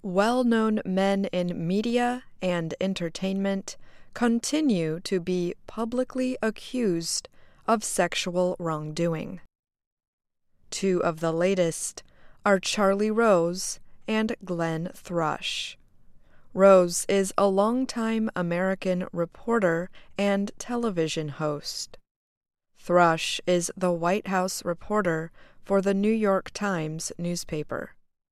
Well-known men in media and entertainment continue to be publicly accused of sexual wrongdoing. Two of the latest are Charlie Rose and Glenn Thrush. Rose is a longtime American reporter and television host. Thrush is the White House reporter for the New York Times newspaper.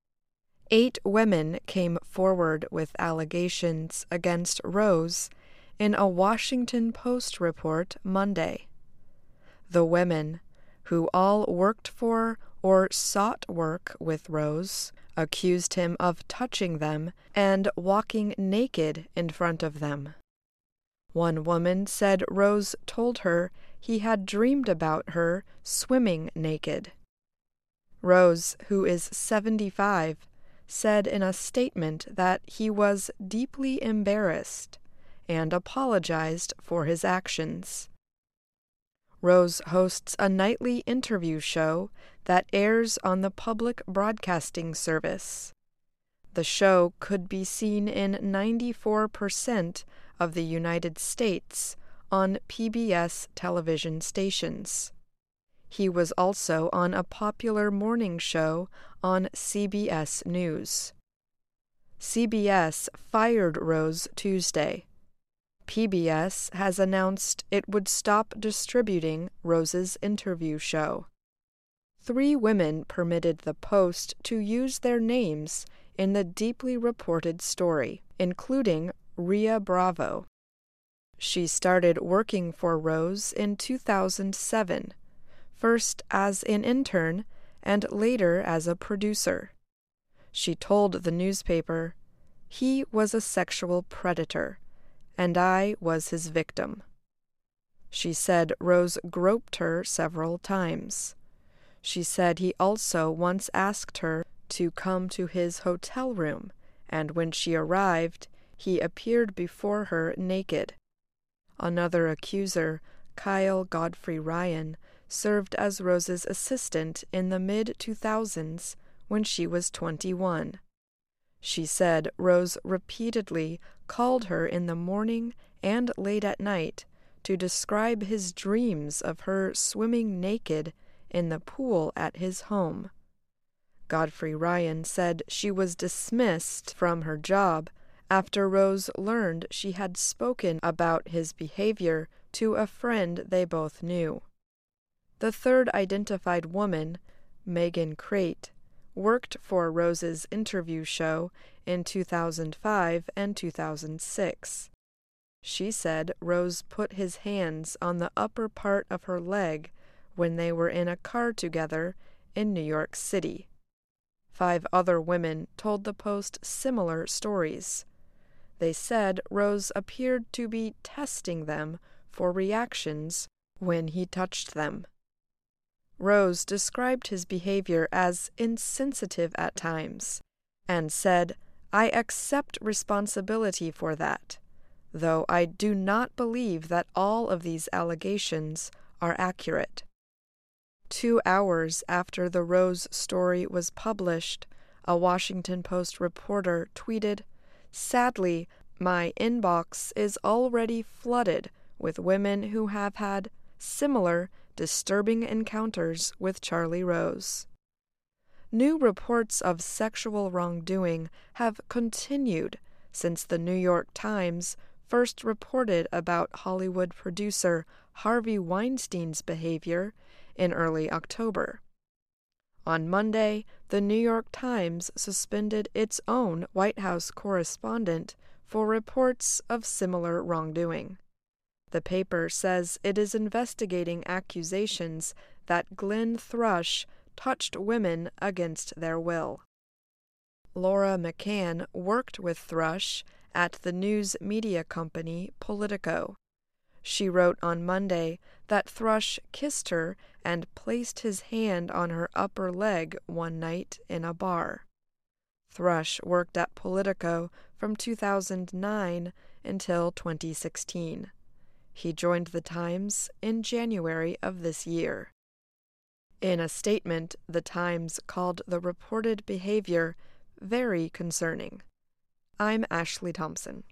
8 women came forward with allegations against Rose in a Washington Post report Monday. The women, who all worked for or sought work with Rose, accused him of touching them and walking naked in front of them. One woman said Rose told her he had dreamed about her swimming naked. Rose, who is 75, said in a statement that he was deeply embarrassed and apologized for his actions. Rose hosts a nightly interview show that airs on the public broadcasting service. The show could be seen in 94% of the United States on PBS television stations. He was also on a popular morning show on CBS News. CBS fired Rose Tuesday. PBS has announced it would stop distributing Rose's interview show. 3 women permitted the Post to use their names in the deeply reported story, including Rhea Bravo. She started working for Rose in 2007, first as an intern and later as a producer. She told the newspaper, "He was a sexual predator, and I was his victim." She said Rose groped her several times. She said he also once asked her to come to his hotel room, and when she arrived, he appeared before her naked. Another accuser, Kyle Godfrey Ryan, served as Rose's assistant in the mid-2000s when she was 21. She said Rose repeatedly called her in the morning and late at night to describe his dreams of her swimming naked in the pool at his home. Godfrey Ryan said she was dismissed from her job after Rose learned she had spoken about his behavior to a friend they both knew. The third identified woman, Megan Crate, worked for Rose's interview show in 2005 and 2006. She said Rose put his hands on the upper part of her leg when they were in a car together in New York City. 5 other women told the Post similar stories. They said Rose appeared to be testing them for reactions when he touched them. Rose described his behavior as insensitive at times and said, "I accept responsibility for that, though I do not believe that all of these allegations are accurate." 2 hours after the Rose story was published, a Washington Post reporter tweeted, "Sadly, my inbox is already flooded with women who have had similar disturbing encounters with Charlie Rose." New reports of sexual wrongdoing have continued since the New York Times first reported about Hollywood producer Harvey Weinstein's behavior in early October. On Monday, the New York Times suspended its own White House correspondent for reports of similar wrongdoing. The paper says it is investigating accusations that Glenn Thrush touched women against their will. Laura McCann worked with Thrush at the news media company Politico. She wrote on Monday that Thrush kissed her and placed his hand on her upper leg one night in a bar. Thrush worked at Politico from 2009 until 2016. He joined the Times in January of this year. In a statement, the Times called the reported behavior very concerning. I'm Ashley Thompson.